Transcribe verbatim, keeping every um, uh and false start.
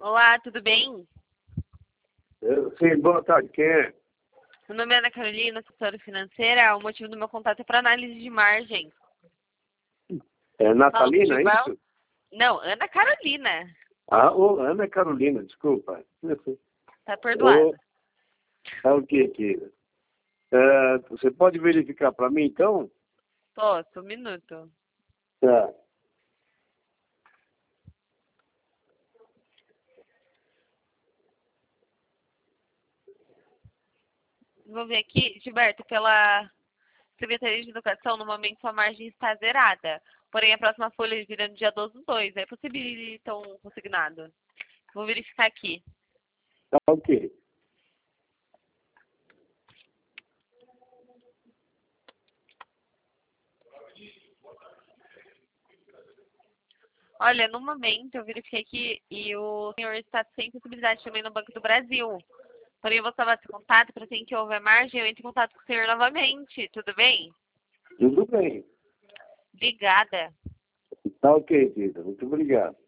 Olá, tudo bem? Eu, sim, boa tarde, quem é? Meu nome é Ana Carolina, assessora financeira. O motivo do meu contato é para análise de margem. É Fala com o Natalina, é Gilval? isso? Não, Ana Carolina. Ah, ô, Ana Carolina, desculpa. Tá perdoada. Ô, é o que, querida? É, você pode verificar para mim, então? Posso, um minuto. Tá. Vou ver aqui, Gilberto, pela Secretaria de Educação, no momento sua margem está zerada. Porém, a próxima folha vira no dia doze do dois. É possível então consignado? Vou verificar aqui. Tá ok. Olha, no momento eu verifiquei aqui e o senhor está sem possibilidade também no Banco do Brasil. Porém, eu vou salvar esse contato para assim que houver margem, eu entro em contato com o senhor novamente. Tudo bem? Tudo bem. Obrigada. Tá ok, querida. Muito obrigado.